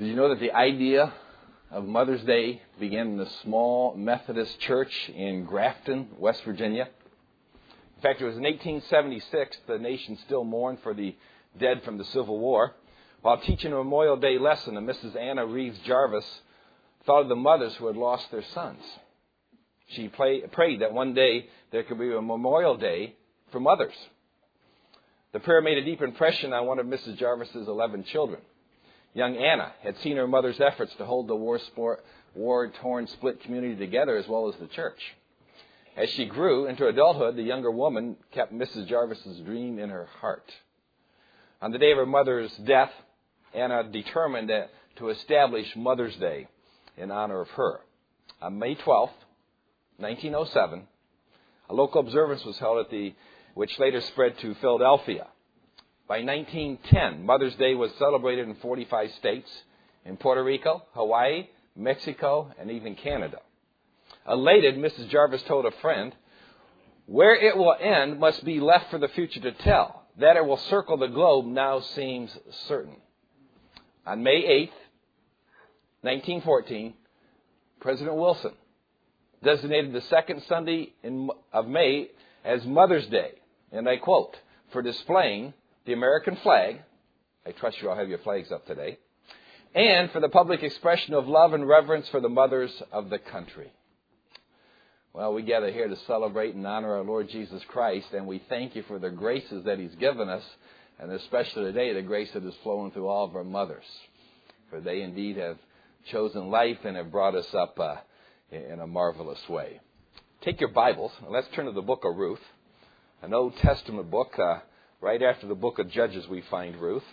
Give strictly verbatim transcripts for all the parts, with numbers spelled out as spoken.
Did you know that the idea of Mother's Day began in a small Methodist church in Grafton, West Virginia? In fact, it was in eighteen seventy-six the nation still mourned for the dead from the Civil War. While teaching a Memorial Day lesson, Missus Anna Reeves Jarvis thought of the mothers who had lost their sons. She play, prayed that one day there could be a Memorial Day for mothers. The prayer made a deep impression on one of Missus Jarvis's eleven children. Young Anna had seen her mother's efforts to hold the war-sport, war-torn, split community together as well as the church. As she grew into adulthood, the younger woman kept Missus Jarvis's dream in her heart. On the day of her mother's death, Anna determined that, to establish Mother's Day in honor of her. On May twelfth, nineteen oh seven, a local observance was held at the, which later spread to Philadelphia. By nineteen ten, Mother's Day was celebrated in forty-five states, in Puerto Rico, Hawaii, Mexico, and even Canada. Elated, Missus Jarvis told a friend, "Where it will end must be left for the future to tell. That it will circle the globe now seems certain." On May eighth, nineteen fourteen, President Wilson designated the second Sunday in, of May as Mother's Day, and I quote, "for displaying the American flag," I trust you all have your flags up today, "and for the public expression of love and reverence for the mothers of the country." Well, we gather here to celebrate and honor our Lord Jesus Christ, and we thank you for the graces that He's given us, and especially today, the grace that is flowing through all of our mothers. For they indeed have chosen life and have brought us up uh, in a marvelous way. Take your Bibles, and let's turn to the book of Ruth, an Old Testament book. Uh, right after the book of Judges, we find Ruth.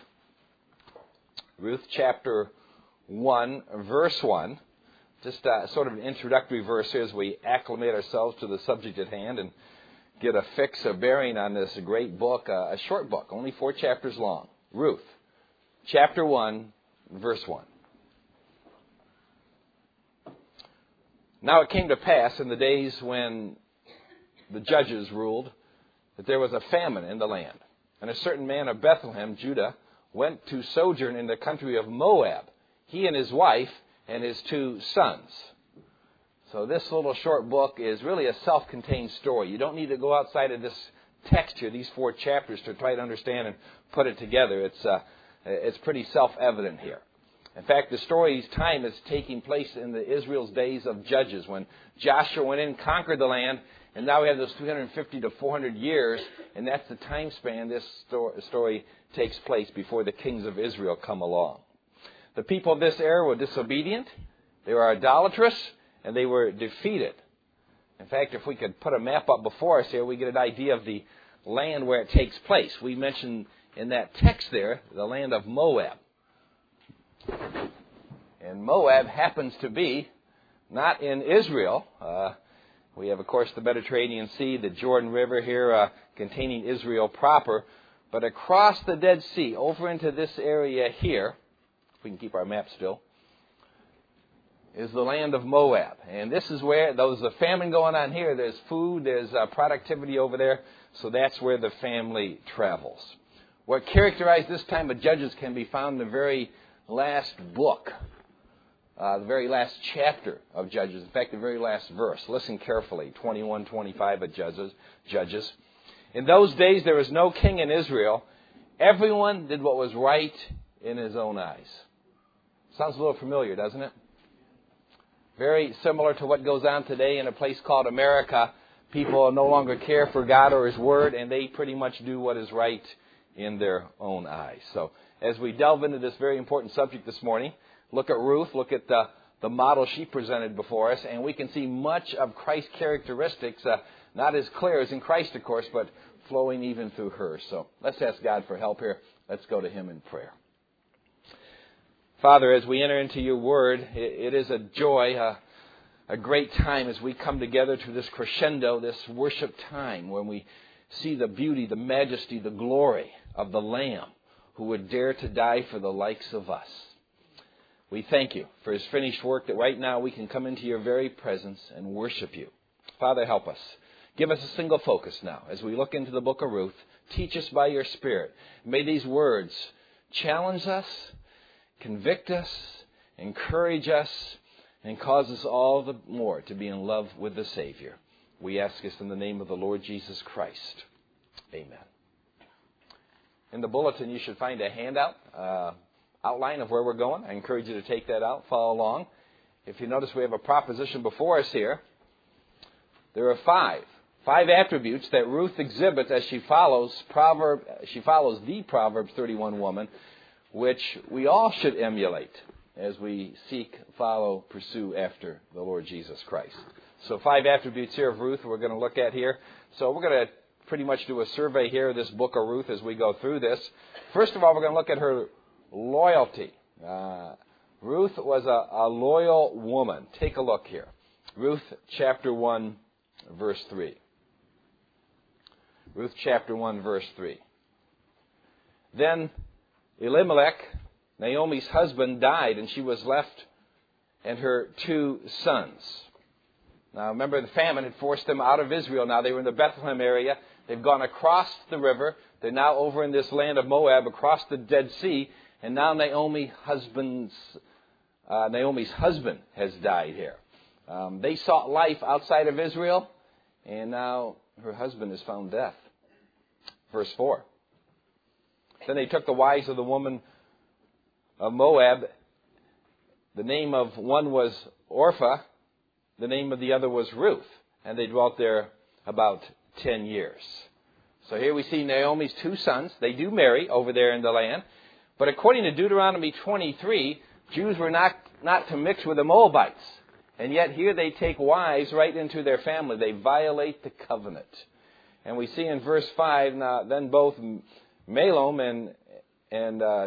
Ruth chapter one, verse one. Just uh, sort of an introductory verse here as we acclimate ourselves to the subject at hand and get a fix, a bearing on this great book, uh, a short book, only four chapters long. Ruth, chapter one, verse one. Now it came to pass in the days when the judges ruled that there was a famine in the land. And a certain man of Bethlehem, Judah, went to sojourn in the country of Moab, he and his wife and his two sons. So this little short book is really a self-contained story. You don't need to go outside of this text here, these four chapters, to try to understand and put it together. It's uh, it's pretty self-evident here. In fact, the story's time is taking place in the Israel's days of Judges, when Joshua went in, conquered the land, and now we have those three hundred fifty to four hundred years, and that's the time span this story takes place before the kings of Israel come along. The people of this era were disobedient, they were idolatrous, and they were defeated. In fact, if we could put a map up before us here, we get an idea of the land where it takes place. We mentioned in that text there the land of Moab. And Moab happens to be not in Israel. Uh, we have, of course, the Mediterranean Sea, the Jordan River here uh, containing Israel proper. But across the Dead Sea, over into this area here, if we can keep our map still, is the land of Moab. And this is where, there's a famine going on here. There's food, there's uh, productivity over there. So that's where the family travels. What characterized this time of Judges can be found in the very last book, uh, the very last chapter of Judges. In fact, the very last verse. Listen carefully, twenty-one twenty-five of Judges. Judges. "In those days there was no king in Israel. Everyone did what was right in his own eyes." Sounds a little familiar, doesn't it? Very similar to what goes on today in a place called America. People no longer care for God or His Word, and they pretty much do what is right in their own eyes. So as we delve into this very important subject this morning, look at Ruth, look at the, the model she presented before us, and we can see much of Christ's characteristics, uh, not as clear as in Christ, of course, but flowing even through her. So let's ask God for help here. Let's go to Him in prayer. Father, as we enter into your word, it, it is a joy, a, a great time as we come together to this crescendo, this worship time, when we see the beauty, the majesty, the glory of the Lamb who would dare to die for the likes of us. We thank you for His finished work, that right now we can come into your very presence and worship you. Father, help us. Give us a single focus now as we look into the book of Ruth. Teach us by your Spirit. May these words challenge us, convict us, encourage us, and cause us all the more to be in love with the Savior. We ask this in the name of the Lord Jesus Christ. Amen. In the bulletin, you should find a handout, uh, outline of where we're going. I encourage you to take that out, follow along. If you notice, we have a proposition before us here. There are five, five attributes that Ruth exhibits as she follows Proverb, she follows the Proverbs thirty-one woman, which we all should emulate as we seek, follow, pursue after the Lord Jesus Christ. So five attributes here of Ruth we're going to look at here. So we're going to pretty much do a survey here of this book of Ruth as we go through this. First of all, we're going to look at her loyalty. Uh, Ruth was a, a loyal woman. Take a look here. Ruth chapter one, verse three. Ruth chapter one, verse three. Then Elimelech, Naomi's husband, died, and she was left and her two sons. Now remember, the famine had forced them out of Israel. Now they were in the Bethlehem area. They've gone across the river. They're now over in this land of Moab, across the Dead Sea. And now Naomi husband's, uh, Naomi's husband has died here. Um, they sought life outside of Israel, and now her husband has found death. Verse four. Then they took the wives of the woman of Moab. The name of one was Orpah. The name of the other was Ruth. And they dwelt there about ten years. So here we see Naomi's two sons. They do marry over there in the land. But according to Deuteronomy twenty-three, Jews were not, not to mix with the Moabites. And yet here they take wives right into their family. They violate the covenant. And we see in verse five, now then both Mahlon and, and uh,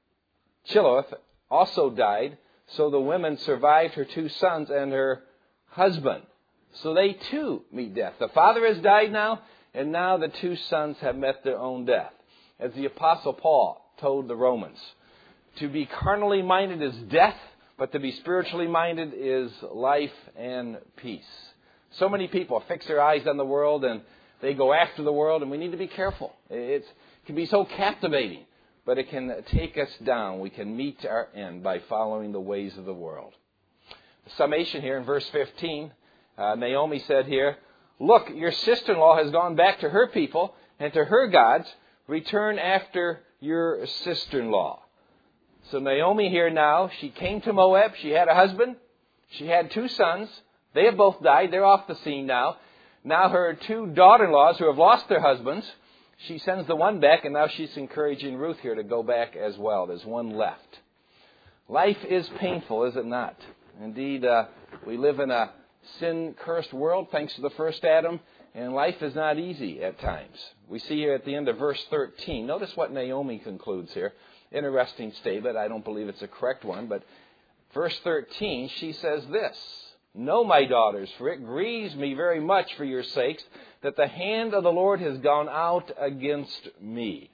Chiloth also died. So the women survived her two sons and her husband. So they too meet death. The father has died now, and now the two sons have met their own death. As the Apostle Paul told the Romans, to be carnally minded is death, but to be spiritually minded is life and peace. So many people fix their eyes on the world and they go after the world, and we need to be careful. It's, it can be so captivating, but it can take us down. We can meet our end by following the ways of the world. The summation here in verse fifteen, uh, Naomi said here, "Look, your sister-in-law has gone back to her people and to her gods. Return after your sister-in-law." So Naomi here now, she came to Moab. She had a husband. She had two sons. They have both died. They're off the scene now. Now her two daughter-in-laws who have lost their husbands, she sends the one back, and now she's encouraging Ruth here to go back as well. There's one left. Life is painful, is it not? Indeed, uh, we live in a sin-cursed world thanks to the first Adam, and life is not easy at times. We see here at the end of verse thirteen, notice what Naomi concludes here. Interesting statement. I don't believe it's a correct one, but verse thirteen, she says this, "Know, my daughters, for it grieves me very much for your sakes, that the hand of the Lord has gone out against me."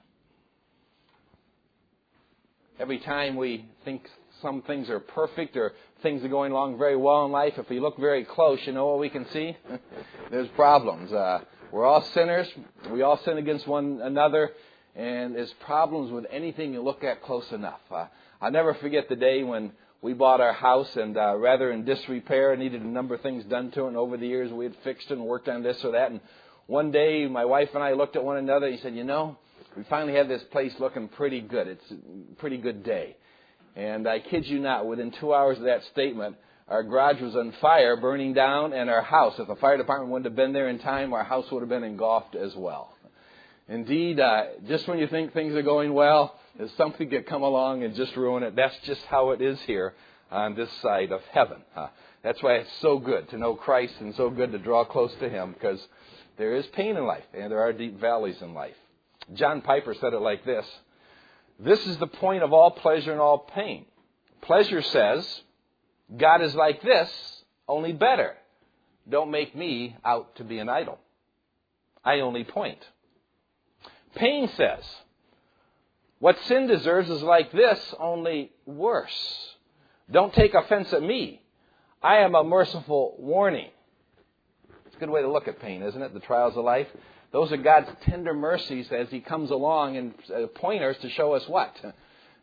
Every time we think some things are perfect or things are going along very well in life, if we look very close, you know what we can see? There's problems. Uh, we're all sinners. We all sin against one another. And there's problems with anything you look at close enough. Uh, I'll never forget the day when we bought our house, and uh, rather in disrepair, needed a number of things done to it. And over the years, we had fixed it and worked on this or that. And one day, my wife and I looked at one another, and he said, "You know, we finally have this place looking pretty good. It's a pretty good day." And I kid you not, within two hours of that statement, our garage was on fire, burning down, and our house, if the fire department wouldn't have been there in time, our house would have been engulfed as well. Indeed, uh, just when you think things are going well, there's something that come along and just ruin it. That's just how it is here on this side of heaven. Uh, that's why it's so good to know Christ and so good to draw close to Him, because there is pain in life and there are deep valleys in life. John Piper said it like this: "This is the point of all pleasure and all pain. Pleasure says, God is like this, only better. Don't make me out to be an idol. I only point. Pain says, what sin deserves is like this, only worse. Don't take offense at me. I am a merciful warning." It's a good way to look at pain, isn't it? The trials of life. Those are God's tender mercies as He comes along and pointers to show us what?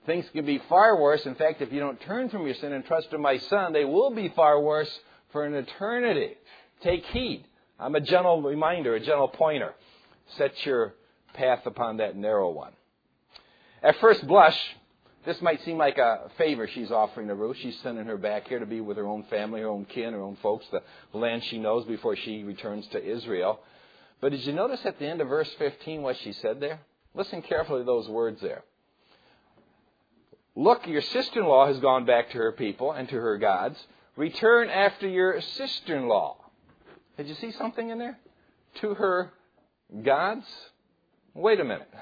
things can be far worse. In fact, if you don't turn from your sin and trust in my Son, they will be far worse for an eternity. Take heed. I'm a gentle reminder, a gentle pointer. Set your path upon that narrow one. At first blush, this might seem like a favor she's offering to Ruth. She's sending her back here to be with her own family, her own kin, her own folks, the land she knows before she returns to Israel. But did you notice at the end of verse fifteen what she said there? Listen carefully to those words there. Look, your sister-in-law has gone back to her people and to her gods. Return after your sister-in-law. Did you see something in there? To her gods? Wait a minute.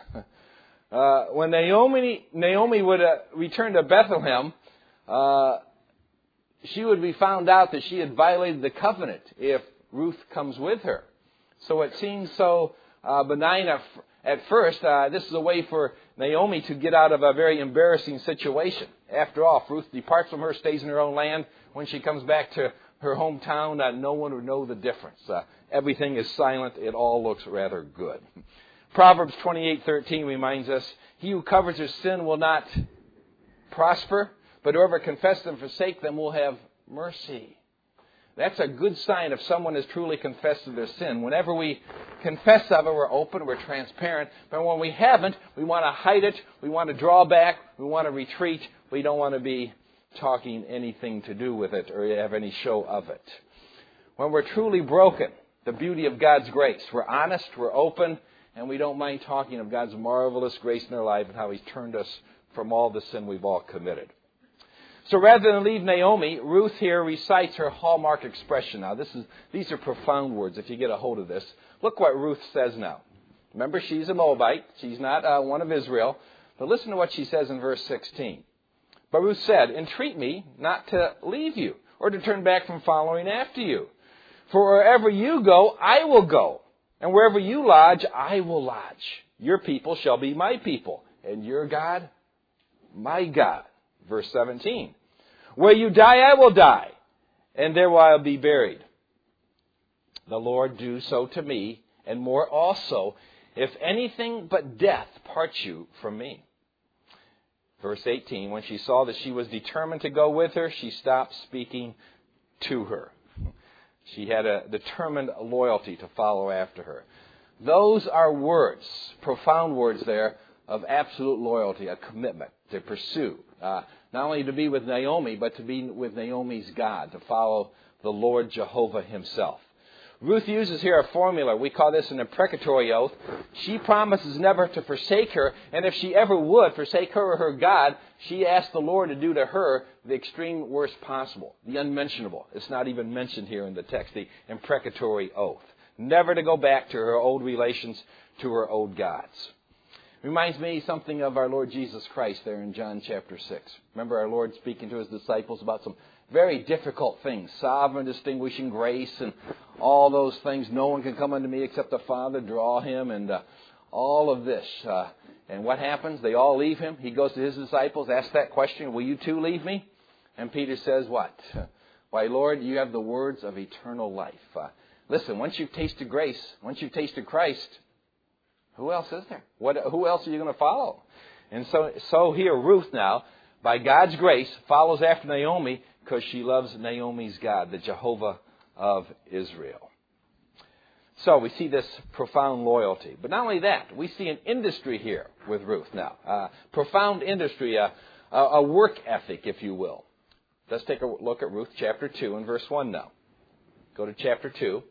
Uh, when Naomi, Naomi would uh, return to Bethlehem, uh, she would be found out that she had violated the covenant if Ruth comes with her. So it seems so uh, benign at, at first. Uh, this is a way for Naomi to get out of a very embarrassing situation. After all, if Ruth departs from her, stays in her own land, when she comes back to her hometown, uh, no one would know the difference. Uh, everything is silent. It all looks rather good. Proverbs twenty-eight thirteen reminds us, he who covers his sin will not prosper, but whoever confesses and forsake them will have mercy. That's a good sign if someone has truly confessed their sin. Whenever we confess of it, we're open, we're transparent. But when we haven't, we want to hide it, we want to draw back, we want to retreat. We don't want to be talking anything to do with it or have any show of it. When we're truly broken, the beauty of God's grace, we're honest, we're open, and we don't mind talking of God's marvelous grace in our life and how He's turned us from all the sin we've all committed. So rather than leave Naomi, Ruth here recites her hallmark expression. Now, this is these are profound words if you get a hold of this. Look what Ruth says now. Remember, she's a Moabite. She's not uh, one of Israel. But listen to what she says in verse sixteen. But Ruth said, entreat me not to leave you or to turn back from following after you. For wherever you go, I will go. And wherever you lodge, I will lodge. Your people shall be my people, and your God, my God. Verse seventeen. Where you die, I will die, and there will I be buried. The Lord do so to me, and more also, if anything but death parts you from me. Verse eighteen. When she saw that she was determined to go with her, she stopped speaking to her. She had a determined loyalty to follow after her. Those are words, profound words there, of absolute loyalty, a commitment to pursue. Uh, not only to be with Naomi, but to be with Naomi's God, to follow the Lord Jehovah Himself. Ruth uses here a formula. We call this an imprecatory oath. She promises never to forsake her, and if she ever would forsake her or her God, she asks the Lord to do to her the extreme worst possible, the unmentionable. It's not even mentioned here in the text, the imprecatory oath. Never to go back to her old relations, to her old gods. Reminds me something of our Lord Jesus Christ there in John chapter six. Remember our Lord speaking to His disciples about some very difficult things, sovereign, distinguishing grace, and all those things. No one can come unto me except the Father draw him, and uh, all of this. Uh, and what happens? They all leave Him. He goes to His disciples, asks that question, will you too leave me? And Peter says what? Why, Lord, you have the words of eternal life. Uh, listen, once you've tasted grace, once you've tasted Christ, who else is there? What? Who else are you going to follow? And so, so here, Ruth now, by God's grace, follows after Naomi because she loves Naomi's God, the Jehovah of Israel. So we see this profound loyalty. But not only that, we see an industry here with Ruth now. Uh, profound industry, uh, a work ethic, if you will. Let's take a look at Ruth chapter two and verse one now. Go to chapter two.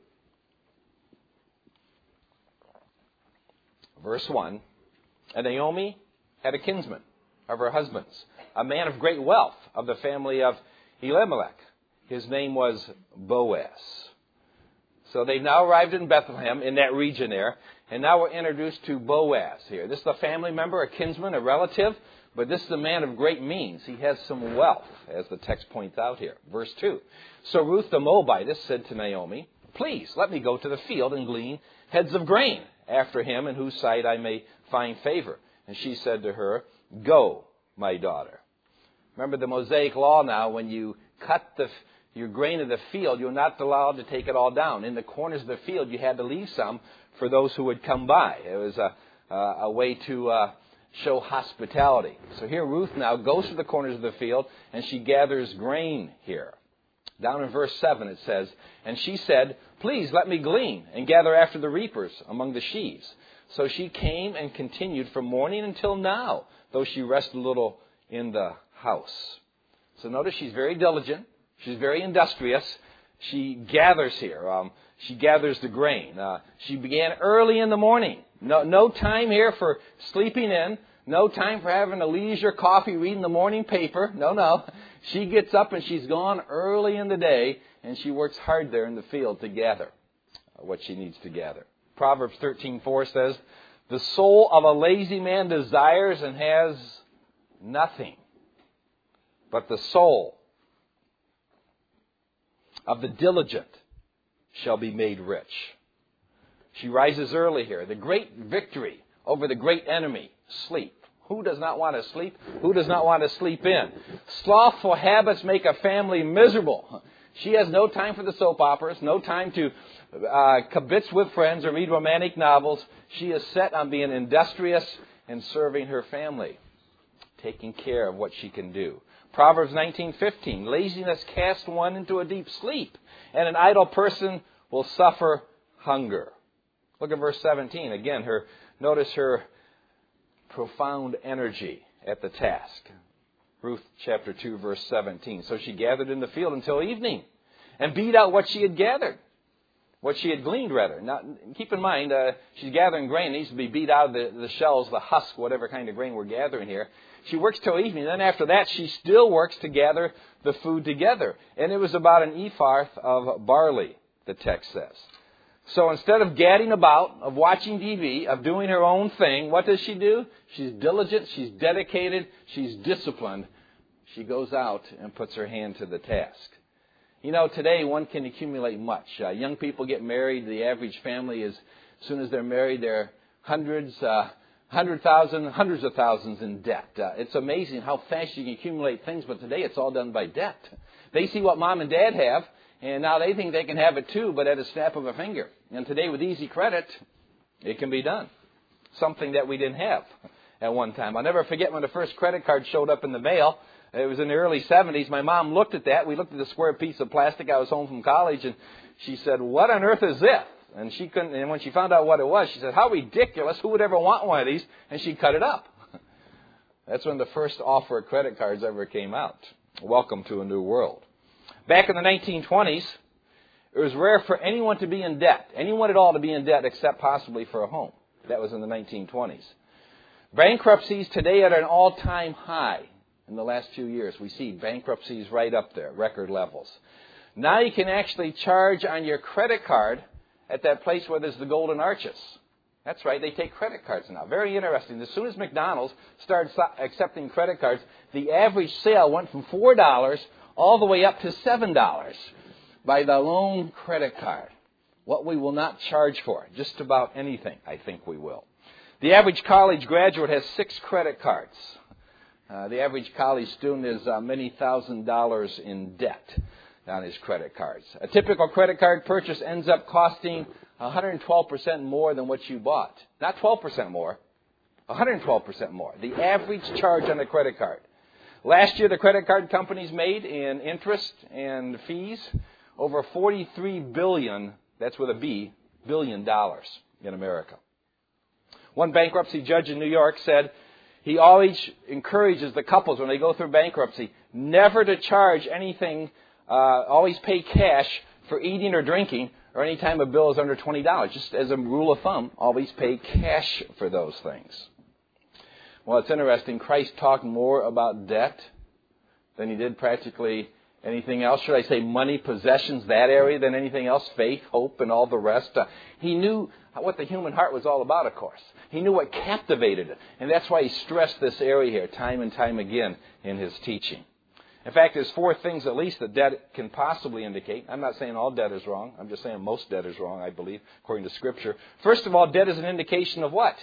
Verse one, and Naomi had a kinsman of her husband's, a man of great wealth of the family of Elimelech. His name was Boaz. So they've now arrived in Bethlehem, in that region there, and now we're introduced to Boaz here. This is a family member, a kinsman, a relative, but this is a man of great means. He has some wealth, as the text points out here. Verse two, so Ruth the Moabitess said to Naomi, please let me go to the field and glean heads of grain after him, in whose sight I may find favor. And she said to her, go, my daughter. Remember the Mosaic law now, when you cut the, your grain of the field, you're not allowed to take it all down. In the corners of the field, you had to leave some for those who would come by. It was a, uh, a way to uh, show hospitality. So here Ruth now goes to the corners of the field and she gathers grain here. Down in verse seven it says, "And she said, 'Please let me glean and gather after the reapers among the sheaves.' So she came and continued from morning until now, though she rested a little in the house." So notice she's very diligent. She's very industrious. She gathers here. Um, she gathers the grain. Uh, she began early in the morning. No, no time here for sleeping in. No time for having a leisure coffee, reading the morning paper. No, no. She gets up and she's gone early in the day, and she works hard there in the field to gather what she needs to gather. Proverbs thirteen four says, "The soul of a lazy man desires and has nothing, but the soul of the diligent shall be made rich." She rises early here. The great victory over the great enemy, sleep. Who does not want to sleep? Who does not want to sleep in? Slothful habits make a family miserable. She has no time for the soap operas, no time to uh, kibitz with friends or read romantic novels. She is set on being industrious and serving her family, taking care of what she can do. Proverbs nineteen fifteen, "Laziness casts one into a deep sleep, and an idle person will suffer hunger." Look at verse seventeen. Again, her notice her profound energy at the task. Ruth chapter two, verse seventeen. "So she gathered in the field until evening and beat out what she had gathered." What she had gleaned, rather. Now, keep in mind, uh, she's gathering grain. It needs to be beat out of the, the shells, the husk, whatever kind of grain we're gathering here. She works till evening. Then after that, she still works to gather the food together. And it was about an ephah of barley, the text says. So instead of gadding about, of watching T V, of doing her own thing, what does she do? She's diligent, she's dedicated, she's disciplined. She goes out and puts her hand to the task. You know, today one can accumulate much. Uh, young people get married. The average family is, as soon as they're married, they're hundreds, uh, hundred thousand, hundreds of thousands in debt. Uh, it's amazing how fast you can accumulate things, but today it's all done by debt. They see what mom and dad have, and now they think they can have it too, but at a snap of a finger. And today with easy credit, it can be done. Something that we didn't have at one time. I'll never forget when the first credit card showed up in the mail. It was in the early seventies. My mom looked at that. We looked at the square piece of plastic. I was home from college, and she said, "What on earth is this?" And she couldn't. And when she found out what it was, she said, "How ridiculous! Who would ever want one of these?" And she cut it up. That's when the first offer of credit cards ever came out. Welcome to a new world. Back in the nineteen twenties, it was rare for anyone to be in debt, anyone at all to be in debt, except possibly for a home. That was in the nineteen twenties. Bankruptcies today are at an all-time high. In the last few years, we see bankruptcies right up there, record levels. Now you can actually charge on your credit card at that place where there's the golden arches. That's right, they take credit cards now. Very interesting. As soon as McDonald's started accepting credit cards, the average sale went from four dollars all the way up to seven dollars by the loan credit card. What we will not charge for, just about anything, I think we will. The average college graduate has six credit cards. Uh, the average college student is uh, many thousand dollars in debt on his credit cards. A typical credit card purchase ends up costing one hundred twelve percent more than what you bought. Not twelve percent more, one hundred twelve percent more. The average charge on a credit card. Last year, the credit card companies made in interest and fees over forty-three billion dollars, that's with a B, billion dollars in America. One bankruptcy judge in New York said, he always encourages the couples when they go through bankruptcy never to charge anything, uh, always pay cash for eating or drinking or any time a bill is under twenty dollars. Just as a rule of thumb, always pay cash for those things. Well, it's interesting. Christ talked more about debt than he did practically anything else. Should I say money, possessions, that area, than anything else? Faith, hope, and all the rest. Uh, he knew what the human heart was all about, of course. He knew what captivated it. And that's why he stressed this area here time and time again in his teaching. In fact, there's four things at least that debt can possibly indicate. I'm not saying all debt is wrong. I'm just saying most debt is wrong, I believe, according to Scripture. First of all, debt is an indication of what?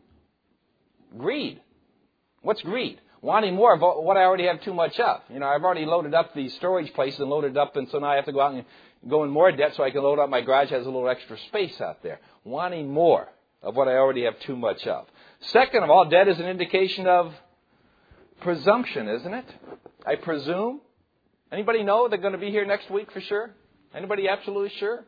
Greed. What's greed? Wanting more of what I already have too much of. You know, I've already loaded up the storage places and loaded up, and so now I have to go out and go in more debt so I can load up my garage. Has a little extra space out there. Wanting more of what I already have too much of. Second of all, debt is an indication of presumption, isn't it? I presume. Anybody know they're going to be here next week for sure? Anybody absolutely sure?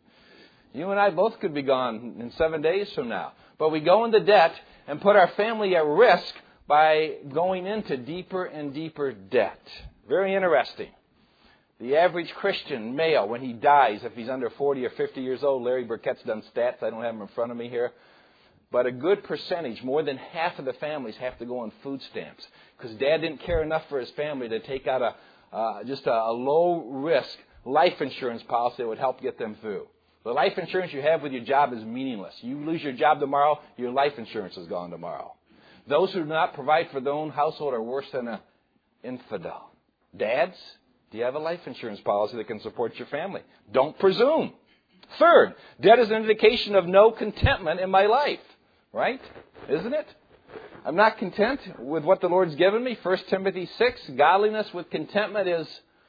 You and I both could be gone in seven days from now. But we go into debt and put our family at risk by going into deeper and deeper debt. Very interesting. The average Christian male, when he dies, if he's under forty or fifty years old, Larry Burkett's done stats, I don't have them in front of me here, but a good percentage, more than half of the families have to go on food stamps because Dad didn't care enough for his family to take out a uh, just a, a low-risk life insurance policy that would help get them through. The life insurance you have with your job is meaningless. You lose your job tomorrow, your life insurance is gone tomorrow. Those who do not provide for their own household are worse than an infidel. Dads, do you have a life insurance policy that can support your family? Don't presume. Third, debt is an indication of no contentment in my life. Right? Isn't it? I'm not content with what the Lord's given me. First Timothy six, godliness with contentment is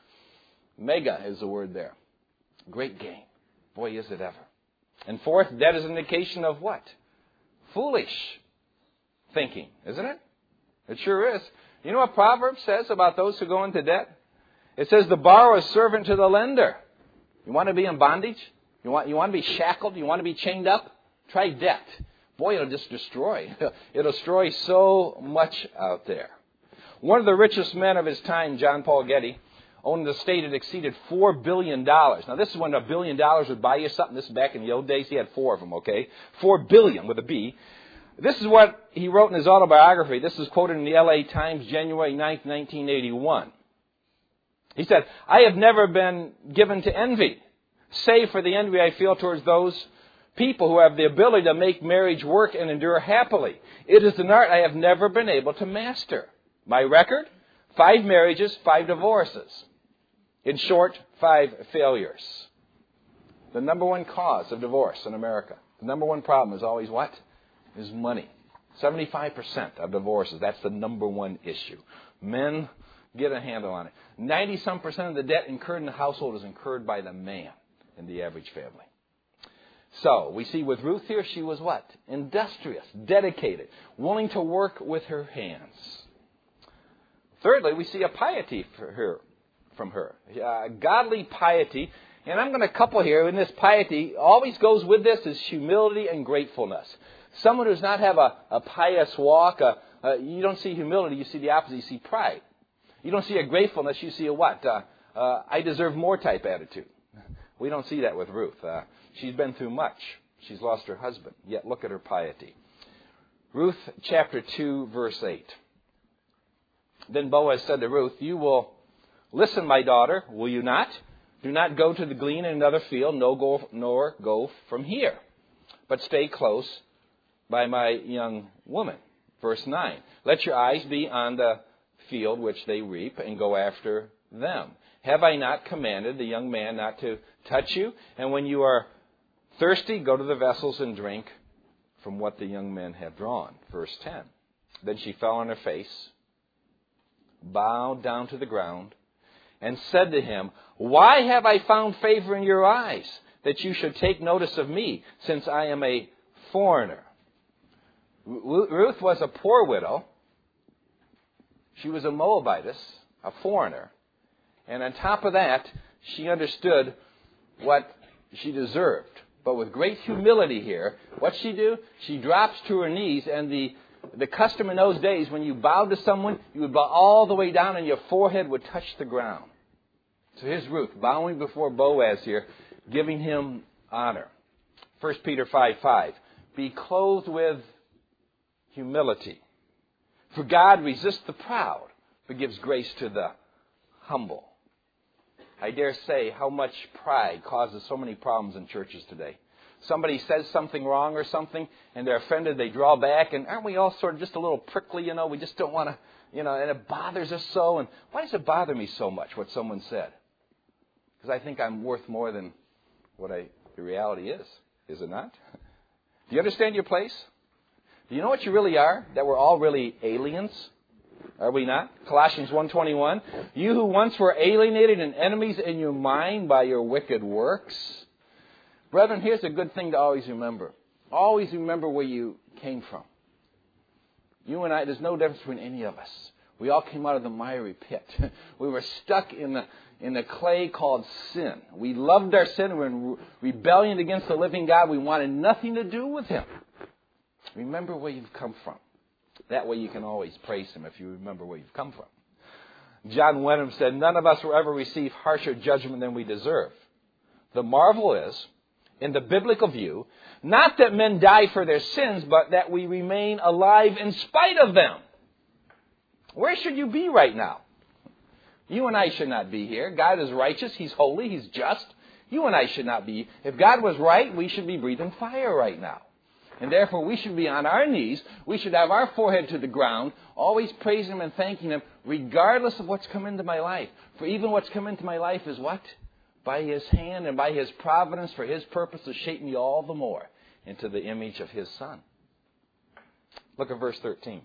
mega is the word there. Great gain. Boy, is it ever. And fourth, debt is an indication of what? Foolish thinking, isn't it? It sure is. You know what Proverbs says about those who go into debt? It says the borrower is servant to the lender. You want to be in bondage? You want, you want to be shackled? You want to be chained up? Try debt. Boy, it'll just destroy. It'll destroy so much out there. One of the richest men of his time, John Paul Getty, owned an estate that exceeded four billion dollars. Now, this is when a billion dollars would buy you something. This is back in the old days. He had four of them, okay? Four billion with a B. This is what he wrote in his autobiography. This is quoted in the L A Times, January ninth, nineteen eighty-one. He said, I have never been given to envy, save for the envy I feel towards those people who have the ability to make marriage work and endure happily. It is an art I have never been able to master. My record? Five marriages, five divorces. In short, five failures. The number one cause of divorce in America, the number one problem is always what? Is money. seventy-five percent of divorces, that's the number one issue. Men, get a handle on it. ninety-some percent of the debt incurred in the household is incurred by the man in the average family. So, we see with Ruth here, she was what? Industrious, dedicated, willing to work with her hands. Thirdly, we see a piety for her, from her. Uh, godly piety. And I'm going to couple here in this piety, always goes with this is humility and gratefulness. Someone who does not have a, a pious walk, a, a, you don't see humility, you see the opposite, you see pride. You don't see a gratefulness, you see a what? Uh, uh, I deserve more type attitude. We don't see that with Ruth. Uh, she's been through much. She's lost her husband. Yet look at her piety. Ruth chapter two, verse eight. Then Boaz said to Ruth, you will listen, my daughter, will you not? Do not go to the glean in another field, no go, nor go from here, but stay close by my young woman. Verse nine. Let your eyes be on the field which they reap, and go after them. Have I not commanded the young man not to touch you? And when you are thirsty, go to the vessels and drink from what the young men have drawn. Verse ten. Then she fell on her face, bowed down to the ground, and said to him, why have I found favor in your eyes, that you should take notice of me, since I am a foreigner? Ruth was a poor widow. She was a Moabitess, a foreigner. And on top of that, she understood what she deserved. But with great humility here, what she do? She drops to her knees, and the, the custom in those days, when you bowed to someone, you would bow all the way down and your forehead would touch the ground. So here's Ruth, bowing before Boaz here, giving him honor. First Peter five five. Be clothed with humility. For God resists the proud, but gives grace to the humble. I dare say how much pride causes so many problems in churches today. Somebody says something wrong or something, and they're offended, they draw back, and aren't we all sort of just a little prickly, you know, we just don't want to, you know, and it bothers us so, and why does it bother me so much what someone said? Because I think I'm worth more than what I, the reality is, is it not? Do you understand your place? Do you know what you really are? That we're all really aliens? Are we not? Colossians one twenty-one. You who once were alienated and enemies in your mind by your wicked works. Brethren, here's a good thing to always remember. Always remember where you came from. You and I, there's no difference between any of us. We all came out of the miry pit. We were stuck in the in the clay called sin. We loved our sin. We were in rebellion against the living God. We wanted nothing to do with Him. Remember where you've come from. That way you can always praise Him if you remember where you've come from. John Wenham said, none of us will ever receive harsher judgment than we deserve. The marvel is, in the biblical view, not that men die for their sins, but that we remain alive in spite of them. Where should you be right now? You and I should not be here. God is righteous. He's holy. He's just. You and I should not be. If God was right, we should be breathing fire right now. And therefore, we should be on our knees. We should have our forehead to the ground, always praising Him and thanking Him, regardless of what's come into my life. For even what's come into my life is what? By His hand and by His providence for His purpose to shape me all the more into the image of His Son. Look at verse thirteen.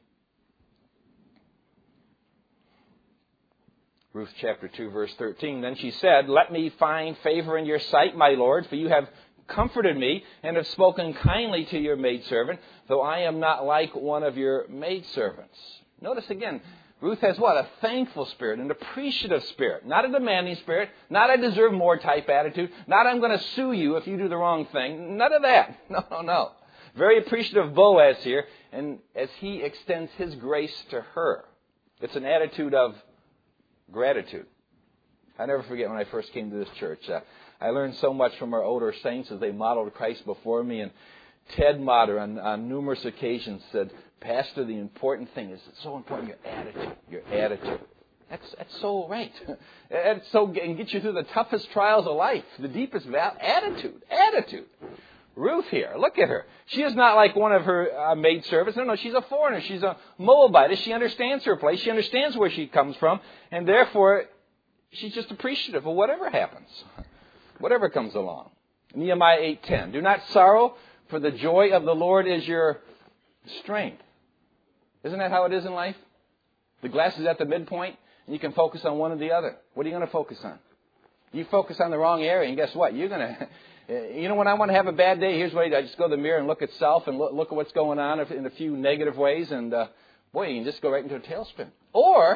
Ruth chapter two, verse thirteen. Then she said, let me find favor in your sight, my Lord, for you have comforted me and have spoken kindly to your maidservant, though I am not like one of your maidservants. Notice again, Ruth has what? A thankful spirit, an appreciative spirit. Not a demanding spirit, not I deserve more type attitude, not I'm going to sue you if you do the wrong thing. None of that. No, no, no. Very appreciative of Boaz here, and as he extends his grace to her. It's an attitude of gratitude. I never forget when I first came to this church. Uh, I learned so much from our older saints as they modeled Christ before me. And Ted Motter on, on numerous occasions said, Pastor, the important thing is it's so important, your attitude. Your attitude. That's that's so right. It's so and get you through the toughest trials of life, the deepest val- attitude. Attitude. Ruth here, look at her. She is not like one of her uh, maidservants. No, no, she's a foreigner. She's a Moabite. She understands her place. She understands where she comes from. And therefore, she's just appreciative of whatever happens. Whatever comes along. Nehemiah eight ten. Do not sorrow, for the joy of the Lord is your strength. Isn't that how it is in life? The glass is at the midpoint, and you can focus on one or the other. What are you going to focus on? You focus on the wrong area, and guess what? You're going to... You know, when I want to have a bad day, here's what I do. I just go to the mirror and look at self and look, look at what's going on in a few negative ways, and uh, boy, you can just go right into a tailspin. Or...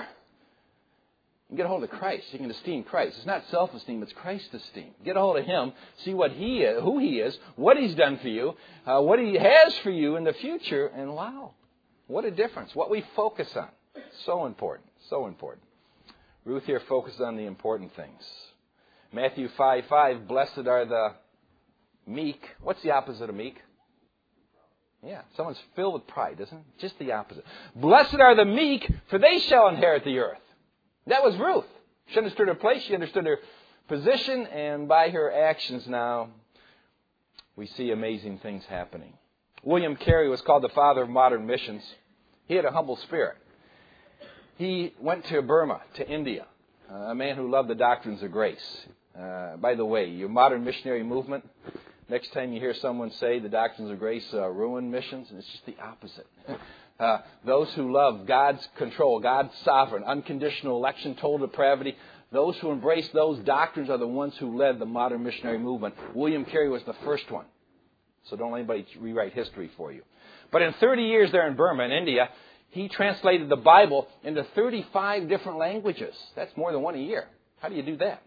you get a hold of Christ. You can esteem Christ. It's not self-esteem, it's Christ-esteem. Get a hold of Him, see what He is, who He is, what He's done for you, uh, what He has for you in the future, and wow, what a difference. What we focus on. So important, so important. Ruth here focuses on the important things. Matthew five five, blessed are the meek. What's the opposite of meek? Yeah, someone's filled with pride, isn't it? Just the opposite. Blessed are the meek, for they shall inherit the earth. That was Ruth. She understood her place. She understood her position. And by her actions now, we see amazing things happening. William Carey was called the father of modern missions. He had a humble spirit. He went to Burma, to India, uh, a man who loved the doctrines of grace. Uh, by the way, your modern missionary movement, next time you hear someone say the doctrines of grace uh, ruin missions, and it's just the opposite. Uh, those who love God's control, God's sovereign, unconditional election, total depravity, those who embrace those doctrines are the ones who led the modern missionary movement. William Carey was the first one. So don't let anybody rewrite history for you. But in thirty years there in Burma, in India, he translated the Bible into thirty-five different languages. That's more than one a year. How do you do that?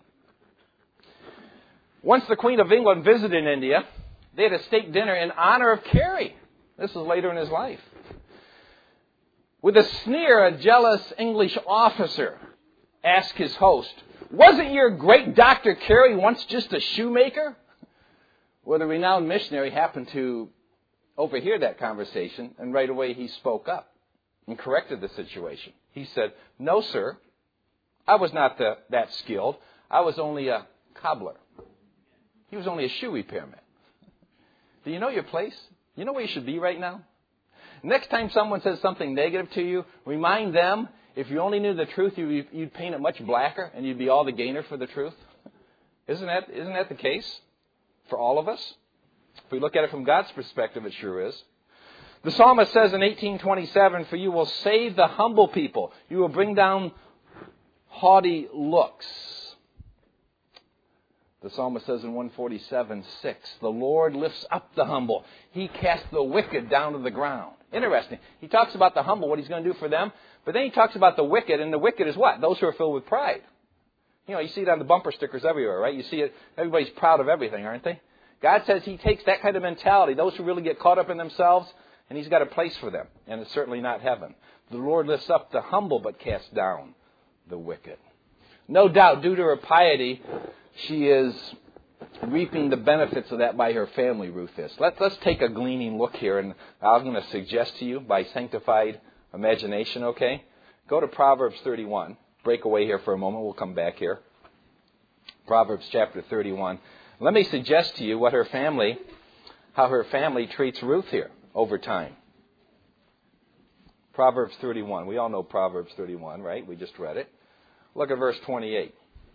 Once the Queen of England visited India, they had a state dinner in honor of Carey. This was later in his life. With a sneer, a jealous English officer asked his host, wasn't your great Doctor Carey once just a shoemaker? Well, the renowned missionary happened to overhear that conversation, and right away he spoke up and corrected the situation. He said, no, sir, I was not the, that skilled. I was only a cobbler. He was only a shoe repairman. Do you know your place? You know where you should be right now? Next time someone says something negative to you, remind them, if you only knew the truth, you'd paint it much blacker and you'd be all the gainer for the truth. Isn't that, isn't that the case for all of us? If we look at it from God's perspective, it sure is. The psalmist says in eighteen twenty-seven, for you will save the humble people. You will bring down haughty looks. The The psalmist says in one forty-seven, six, the Lord lifts up the humble. He casts the wicked down to the ground. Interesting. He talks about the humble, what he's going to do for them. But then he talks about the wicked, and the wicked is what? Those who are filled with pride. You know, you see it on the bumper stickers everywhere, right? You see it, everybody's proud of everything, aren't they? God says he takes that kind of mentality, those who really get caught up in themselves, and he's got a place for them. And it's certainly not heaven. The Lord lifts up the humble, but casts down the wicked. No doubt, due to her piety, she is reaping the benefits of that by her family, Ruth is. Let's, let's take a gleaning look here, and I'm going to suggest to you by sanctified imagination, okay? Go to Proverbs thirty-one. Break away here for a moment. We'll come back here. Proverbs chapter thirty-one. Let me suggest to you what her family, how her family treats Ruth here over time. Proverbs thirty-one. We all know Proverbs thirty-one, right? We just read it. Look at verse twenty-eight.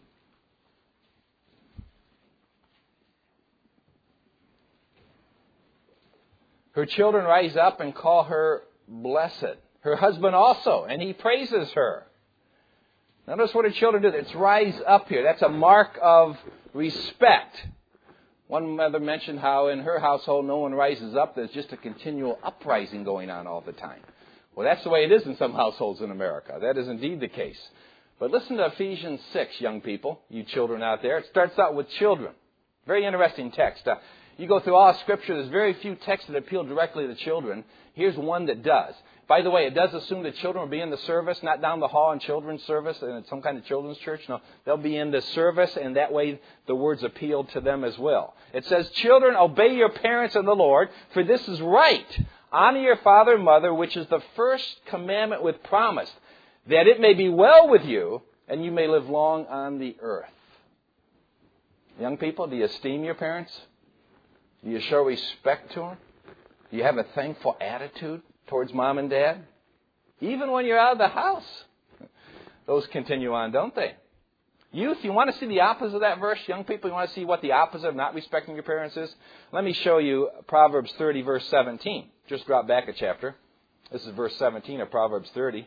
Her children rise up and call her blessed. Her husband also, and he praises her. Notice what her children do. It's rise up here. That's a mark of respect. One mother mentioned how in her household no one rises up. There's just a continual uprising going on all the time. Well, that's the way it is in some households in America. That is indeed the case. But listen to Ephesians six, young people, you children out there. It starts out with children. Very interesting text. Uh, you go through all Scripture, there's very few texts that appeal directly to children. Here's one that does. By the way, it does assume that children will be in the service, not down the hall in children's service, in some kind of children's church. No, they'll be in the service, and that way the words appeal to them as well. It says, children, obey your parents in the Lord, for this is right. Honor your father and mother, which is the first commandment with promise, that it may be well with you, and you may live long on the earth. Young people, do you esteem your parents? Do you show respect to them? Do you have a thankful attitude towards mom and dad? Even when you're out of the house. Those continue on, don't they? Youth, you want to see the opposite of that verse? Young people, you want to see what the opposite of not respecting your parents is? Let me show you Proverbs thirty, verse seventeen. Just drop back a chapter. This is verse seventeen of Proverbs thirty.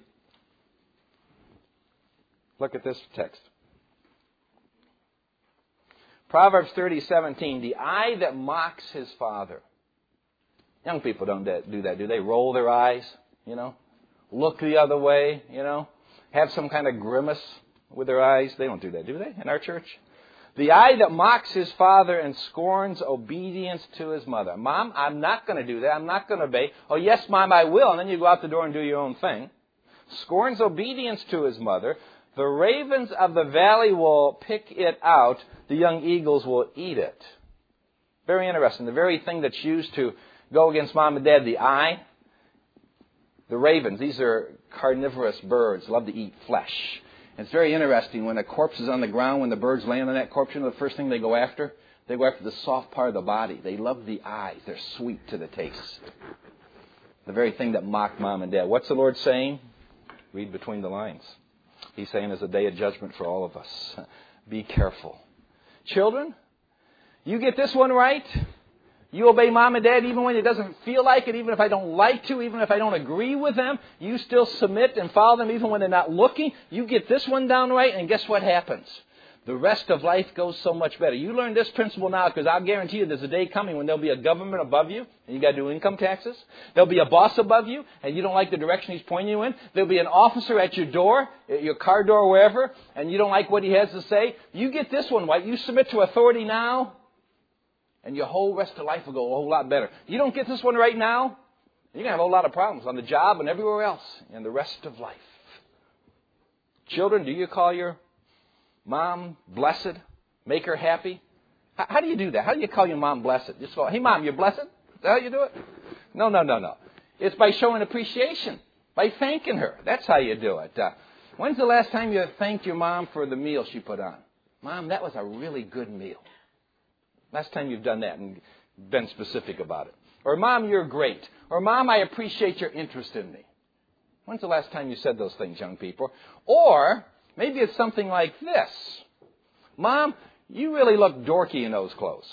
Look at this text. Proverbs thirty, seventeen. The eye that mocks his father. Young people don't do that, do they? Roll their eyes, you know? Look the other way, you know? Have some kind of grimace with their eyes. They don't do that, do they, in our church? The eye that mocks his father and scorns obedience to his mother. Mom, I'm not going to do that. I'm not going to obey. Oh, yes, Mom, I will. And then you go out the door and do your own thing. Scorns obedience to his mother. The ravens of the valley will pick it out. The young eagles will eat it. Very interesting. The very thing that's used to go against mom and dad, the eye. The ravens, these are carnivorous birds, love to eat flesh. And it's very interesting when a corpse is on the ground, when the birds land on that corpse, you know the first thing they go after? They go after the soft part of the body. They love the eyes. They're sweet to the taste. The very thing that mocked mom and dad. What's the Lord saying? Read between the lines. He's saying there's a day of judgment for all of us. Be careful. Children, you get this one right. You obey mom and dad even when it doesn't feel like it, even if I don't like to, even if I don't agree with them. You still submit and follow them even when they're not looking. You get this one down right, and guess what happens? The rest of life goes so much better. You learn this principle now, because I'll guarantee you there's a day coming when there'll be a government above you, and you got to do income taxes. There'll be a boss above you, and you don't like the direction he's pointing you in. There'll be an officer at your door, at your car door, wherever, and you don't like what he has to say. You get this one right. You submit to authority now, and your whole rest of life will go a whole lot better. You don't get this one right now, you're going to have a whole lot of problems on the job and everywhere else in the rest of life. Children, do you call your mom blessed? Make her happy? How, how do you do that? How do you call your mom blessed? Just go, hey, Mom, you're blessed? Is that how you do it? No, no, no, no. It's by showing appreciation, by thanking her. That's how you do it. Uh, when's the last time you thanked your mom for the meal she put on? Mom, that was a really good meal. Last time you've done that and been specific about it. Or, Mom, you're great. Or, Mom, I appreciate your interest in me. When's the last time you said those things, young people? Or maybe it's something like this. Mom, you really look dorky in those clothes.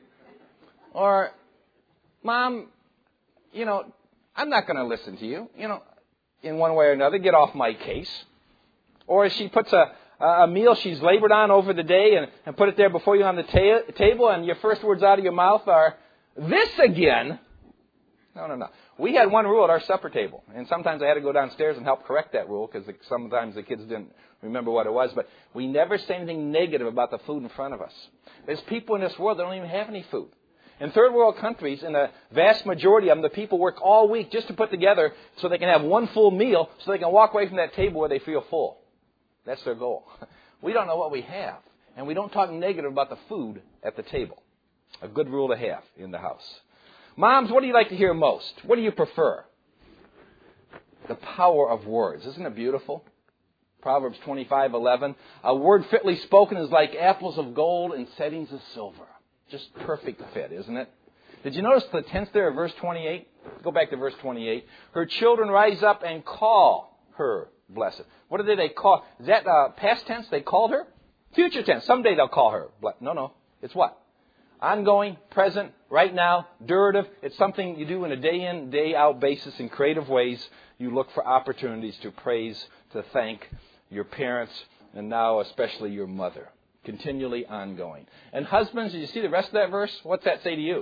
Or, Mom, you know, I'm not going to listen to you. You know, in one way or another, get off my case. Or she puts a, a meal she's labored on over the day and, and put it there before you on the ta- table, and your first words out of your mouth are, "This again?" No, no, no. We had one rule at our supper table, and sometimes I had to go downstairs and help correct that rule because sometimes the kids didn't remember what it was, but we never say anything negative about the food in front of us. There's people in this world that don't even have any food. In third world countries, in the vast majority of them, the people work all week just to put together so they can have one full meal so they can walk away from that table where they feel full. That's their goal. We don't know what we have, and we don't talk negative about the food at the table. A good rule to have in the house. Moms, what do you like to hear most? What do you prefer? The power of words. Isn't it beautiful? Proverbs twenty-five eleven. A word fitly spoken is like apples of gold in settings of silver. Just perfect fit, isn't it? Did you notice the tense there of verse twenty-eight? Go back to verse twenty-eight. Her children rise up and call her blessed. What did they call? Is that uh, past tense? They called her? Future tense. Someday they'll call her. No, no. It's what? Ongoing, present, right now, durative. It's something you do in a day in, day out basis in creative ways. You look for opportunities to praise, to thank your parents, and now especially your mother. Continually ongoing. And husbands, did you see the rest of that verse? What's that say to you?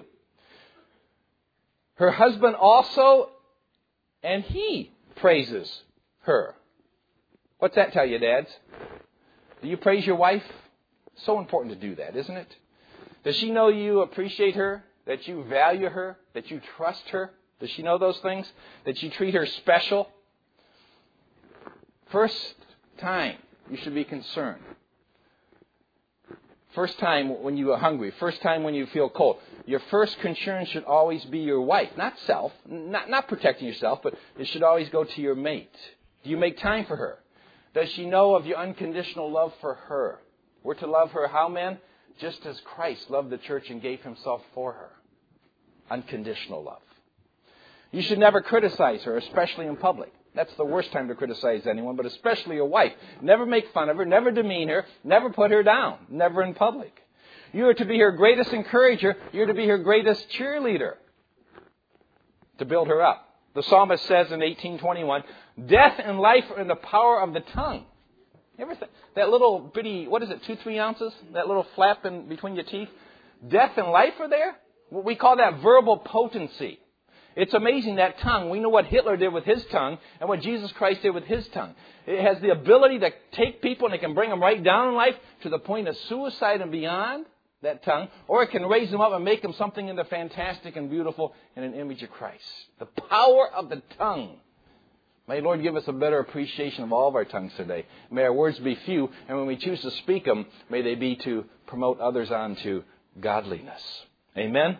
Her husband also, and he praises her. What's that tell you, dads? Do you praise your wife? So important to do that, isn't it? Does she know you appreciate her, that you value her, that you trust her? Does she know those things? That you treat her special? First time you should be concerned. First time when you are hungry. First time when you feel cold. Your first concern should always be your wife. Not self. Not, not protecting yourself, but it should always go to your mate. Do you make time for her? Does she know of your unconditional love for her? We're to love her how, men? Just as Christ loved the church and gave himself for her. Unconditional love. You should never criticize her, especially in public. That's the worst time to criticize anyone, but especially your wife. Never make fun of her, never demean her, never put her down, never in public. You are to be her greatest encourager. You're to be her greatest cheerleader to build her up. The psalmist says in eighteen twenty-one, death and life are in the power of the tongue. You ever th- that little bitty, what is it, two, three ounces? That little flap in between your teeth? Death and life are there? We call that verbal potency. It's amazing, that tongue. We know what Hitler did with his tongue and what Jesus Christ did with his tongue. It has the ability to take people and it can bring them right down in life to the point of suicide and beyond, that tongue. Or it can raise them up and make them something into fantastic and beautiful in an image of Christ. The power of the tongue. May the Lord give us a better appreciation of all of our tongues today. May our words be few, and when we choose to speak them, may they be to promote others on to godliness. Amen?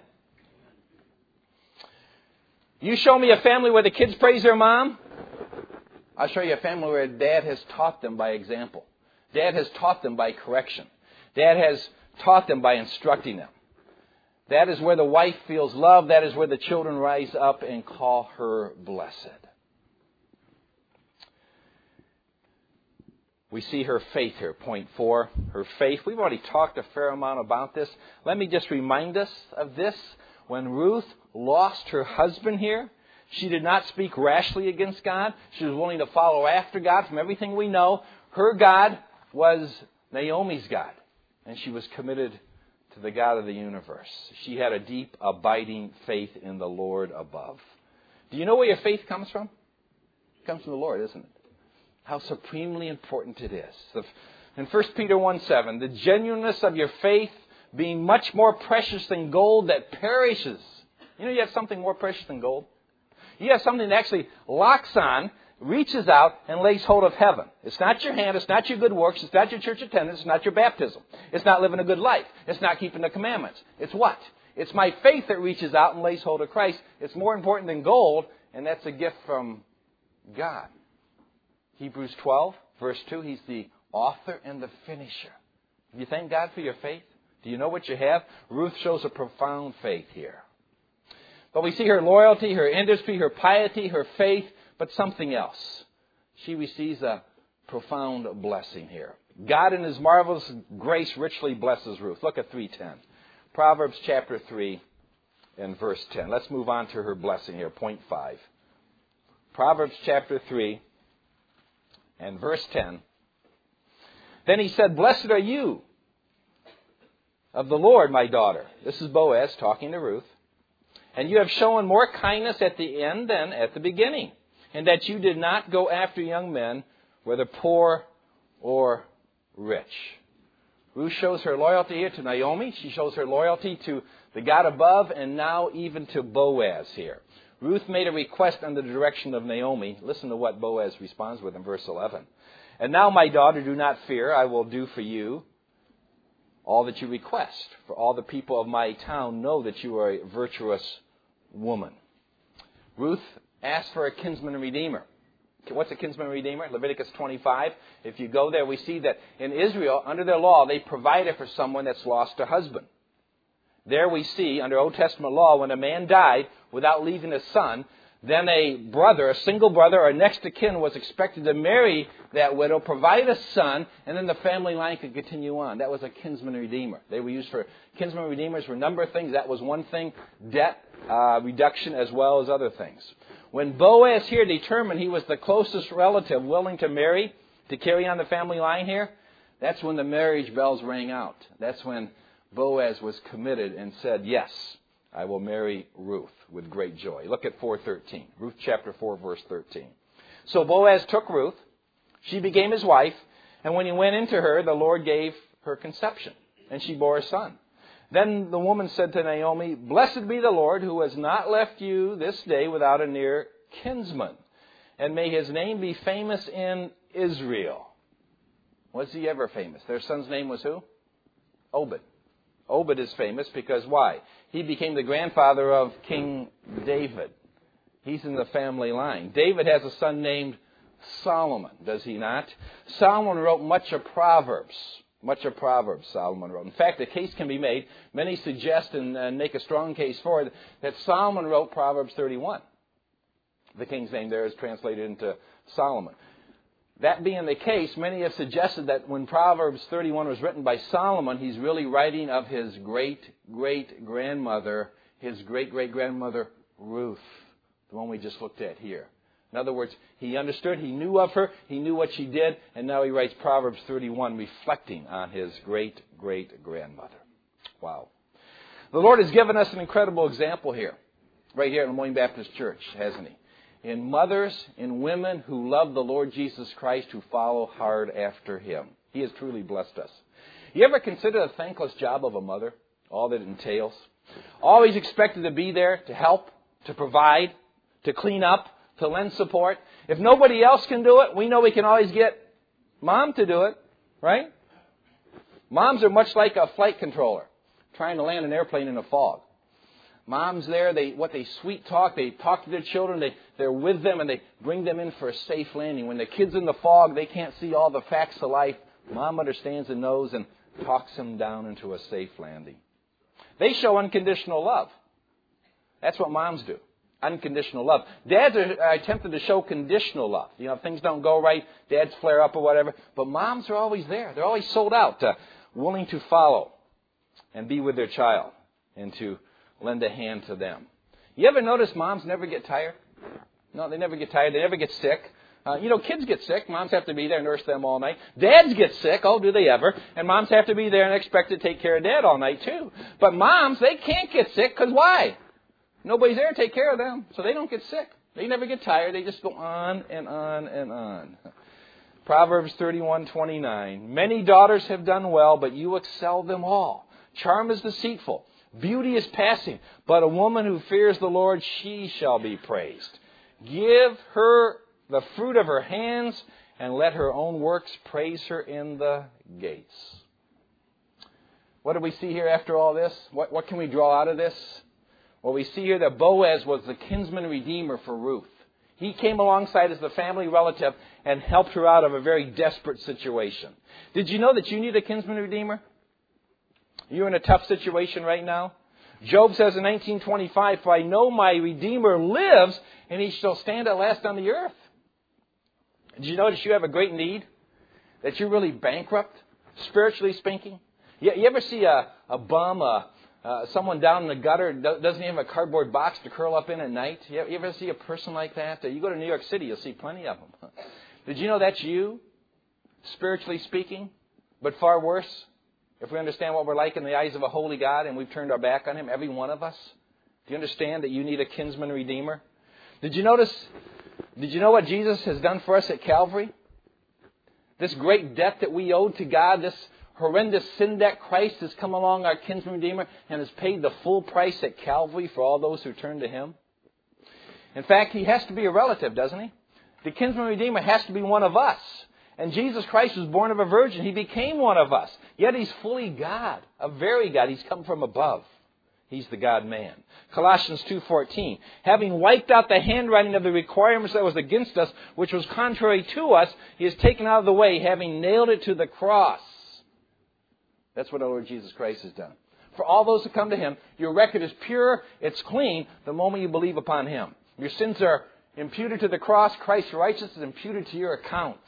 You show me a family where the kids praise their mom, I'll show you a family where dad has taught them by example. Dad has taught them by correction. Dad has taught them by instructing them. That is where the wife feels love. That is where the children rise up and call her blessed. We see her faith here, point four, her faith. We've already talked a fair amount about this. Let me just remind us of this. When Ruth lost her husband here, she did not speak rashly against God. She was willing to follow after God. From everything we know, her God was Naomi's God. And she was committed to the God of the universe. She had a deep, abiding faith in the Lord above. Do you know where your faith comes from? It comes from the Lord, isn't it? How supremely important it is. In First Peter one seven, the genuineness of your faith being much more precious than gold that perishes. You know you have something more precious than gold? You have something that actually locks on, reaches out, and lays hold of heaven. It's not your hand, it's not your good works, it's not your church attendance, it's not your baptism. It's not living a good life. It's not keeping the commandments. It's what? It's my faith that reaches out and lays hold of Christ. It's more important than gold, and that's a gift from God. Hebrews twelve, verse two, He's the author and the finisher. Do you thank God for your faith? Do you know what you have? Ruth shows a profound faith here. But we see her loyalty, her industry, her piety, her faith, but something else. She receives a profound blessing here. God in His marvelous grace richly blesses Ruth. Look at three ten. Proverbs chapter three and verse ten. Let's move on to her blessing here, point five. Proverbs chapter three and verse ten. Then he said, "Blessed are you of the Lord, my daughter." This is Boaz talking to Ruth. "And you have shown more kindness at the end than at the beginning, and that you did not go after young men, whether poor or rich." Ruth shows her loyalty here to Naomi. She shows her loyalty to the God above, and now even to Boaz here. Ruth made a request under the direction of Naomi. Listen to what Boaz responds with in verse eleven. "And now, my daughter, do not fear. I will do for you all that you request. For all the people of my town know that you are a virtuous woman." Ruth asked for a kinsman redeemer. What's a kinsman redeemer? Leviticus twenty-five. If you go there, we see that in Israel, under their law, they provided for someone that's lost a husband. There we see, under Old Testament law, when a man died without leaving a son, then a brother, a single brother or next of kin was expected to marry that widow, provide a son, and then the family line could continue on. That was a kinsman redeemer. They were used for, kinsman redeemers for a number of things. That was one thing, debt uh, reduction as well as other things. When Boaz here determined he was the closest relative willing to marry, to carry on the family line here, that's when the marriage bells rang out. That's when Boaz was committed and said, "Yes, I will marry Ruth with great joy." Look at four thirteen. Ruth chapter four, verse thirteen. "So Boaz took Ruth. She became his wife. And when he went into her, the Lord gave her conception. And she bore a son. Then the woman said to Naomi, 'Blessed be the Lord, who has not left you this day without a near kinsman. And may his name be famous in Israel.'" Was he ever famous? Their son's name was who? Obed. Obed is famous because why? He became the grandfather of King David. He's in the family line. David has a son named Solomon, does he not? Solomon wrote much of Proverbs. Much of Proverbs Solomon wrote. In fact, a case can be made, many suggest and uh, make a strong case for it, that Solomon wrote Proverbs thirty-one. The king's name there is translated into Solomon. That being the case, many have suggested that when Proverbs thirty-one was written by Solomon, he's really writing of his great-great-grandmother, his great-great-grandmother Ruth, the one we just looked at here. In other words, he understood, he knew of her, he knew what she did, and now he writes Proverbs thirty-one reflecting on his great-great-grandmother. Wow. The Lord has given us an incredible example here, right here at Lemoyne Baptist Church, hasn't he? In mothers, in women who love the Lord Jesus Christ, who follow hard after Him. He has truly blessed us. You ever consider the thankless job of a mother? All that it entails? Always expected to be there to help, to provide, to clean up, to lend support. If nobody else can do it, we know we can always get mom to do it, right? Moms are much like a flight controller trying to land an airplane in a fog. Moms there, they what they sweet talk, they talk to their children, they, they're with them and they bring them in for a safe landing. When the kid's in the fog, they can't see all the facts of life. Mom understands and knows and talks them down into a safe landing. They show unconditional love. That's what moms do. Unconditional love. Dads are, are tempted to show conditional love. You know, if things don't go right, dads flare up or whatever. But moms are always there. They're always sold out, uh, willing to follow and be with their child and to lend a hand to them. You ever notice moms never get tired? No, they never get tired. They never get sick. Uh, you know, kids get sick. Moms have to be there and nurse them all night. Dads get sick. Oh, do they ever? And moms have to be there and expect to take care of dad all night, too. But moms, they can't get sick because why? Nobody's there to take care of them, so they don't get sick. They never get tired. They just go on and on and on. Proverbs thirty-one twenty-nine. "Many daughters have done well, but you excel them all. Charm is deceitful. Beauty is passing. But a woman who fears the Lord, she shall be praised. Give her the fruit of her hands, and let her own works praise her in the gates." What do we see here after all this? What, what can we draw out of this? Well, we see here that Boaz was the kinsman redeemer for Ruth. He came alongside as the family relative and helped her out of a very desperate situation. Did you know that you need a kinsman redeemer? You're in a tough situation right now. Job says in nineteen twenty-five, "For I know my Redeemer lives, and he shall stand at last on the earth." Did you notice you have a great need? That you're really bankrupt, spiritually speaking? You, you ever see a, a bum, a Uh, someone down in the gutter doesn't even have a cardboard box to curl up in at night? You ever see a person like that? You go to New York City, you'll see plenty of them. Did you know that's you, spiritually speaking? But far worse, if we understand what we're like in the eyes of a holy God and we've turned our back on Him, every one of us. Do you understand that you need a kinsman redeemer? Did you notice, did you know what Jesus has done for us at Calvary? This great debt that we owed to God, this horrendous sin debt, Christ has come along, our kinsman redeemer, and has paid the full price at Calvary for all those who turn to Him. In fact, He has to be a relative, doesn't He? The kinsman redeemer has to be one of us. And Jesus Christ was born of a virgin. He became one of us. Yet He's fully God, a very God. He's come from above. He's the God-man. Colossians two fourteen. Having wiped out the handwriting of the requirements that was against us, which was contrary to us, He has taken out of the way, having nailed it to the cross. That's what our Lord Jesus Christ has done. For all those who come to Him, your record is pure, it's clean, the moment you believe upon Him. Your sins are imputed to the cross. Christ's righteousness is imputed to your account.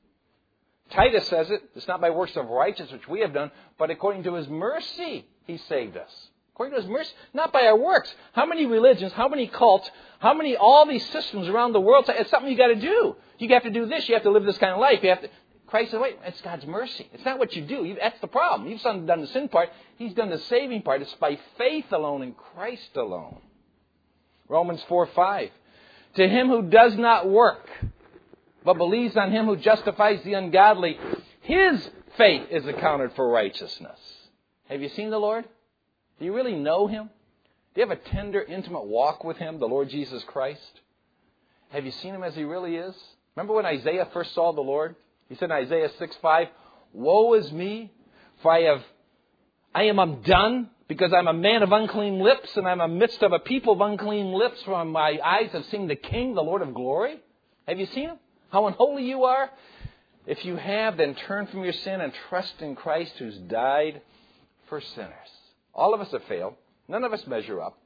Titus says it, it's not by works of righteousness which we have done, but according to His mercy He saved us. According to His mercy, not by our works. How many religions, how many cults, how many, all these systems around the world, it's something you got to do. You have to do this, you have to live this kind of life. You have to. Christ said, wait, it's God's mercy. It's not what you do. You, that's the problem. You've done the sin part. He's done the saving part. It's by faith alone in Christ alone. Romans four five. To him who does not work, but believes on Him who justifies the ungodly, his faith is accounted for righteousness. Have you seen the Lord? Do you really know Him? Do you have a tender, intimate walk with Him, the Lord Jesus Christ? Have you seen Him as He really is? Remember when Isaiah first saw the Lord? He said in Isaiah six five, woe is me, for I have, I am undone, because I'm a man of unclean lips, and I'm amidst of a people of unclean lips, for my eyes have seen the King, the Lord of glory. Have you seen Him? How unholy you are? If you have, then turn from your sin and trust in Christ who's died for sinners. All of us have failed. None of us measure up.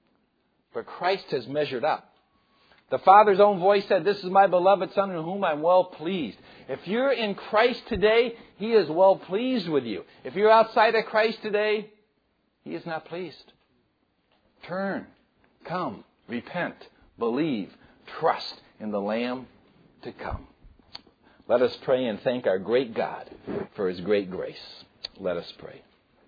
But Christ has measured up. The Father's own voice said, this is my beloved Son in whom I'm well pleased. If you're in Christ today, He is well pleased with you. If you're outside of Christ today, He is not pleased. Turn, come, repent, believe, trust in the Lamb to come. Let us pray and thank our great God for His great grace. Let us pray.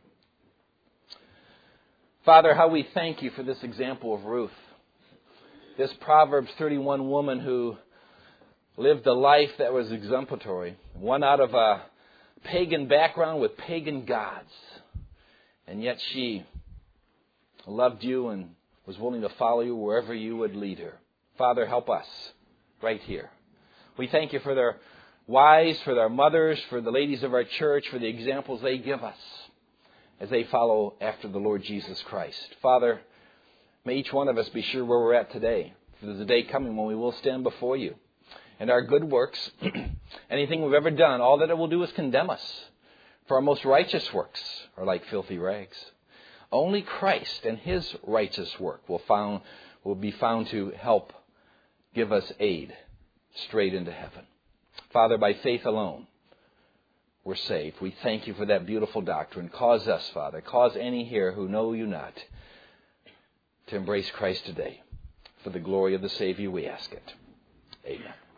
Father, how we thank You for this example of Ruth. This Proverbs thirty-one woman who lived a life that was exemplary. One out of a pagan background with pagan gods. And yet she loved You and was willing to follow You wherever You would lead her. Father, help us right here. We thank You for their wives, for their mothers, for the ladies of our church, for the examples they give us as they follow after the Lord Jesus Christ. Father, may each one of us be sure where we're at today. For there's a day coming when we will stand before You. And our good works, anything we've ever done, all that it will do is condemn us. For our most righteous works are like filthy rags. Only Christ and His righteous work will, found, will be found to help give us aid straight into heaven. Father, by faith alone, we're saved. We thank You for that beautiful doctrine. Cause us, Father, cause any here who know You not to embrace Christ today. For the glory of the Savior we ask it. Amen.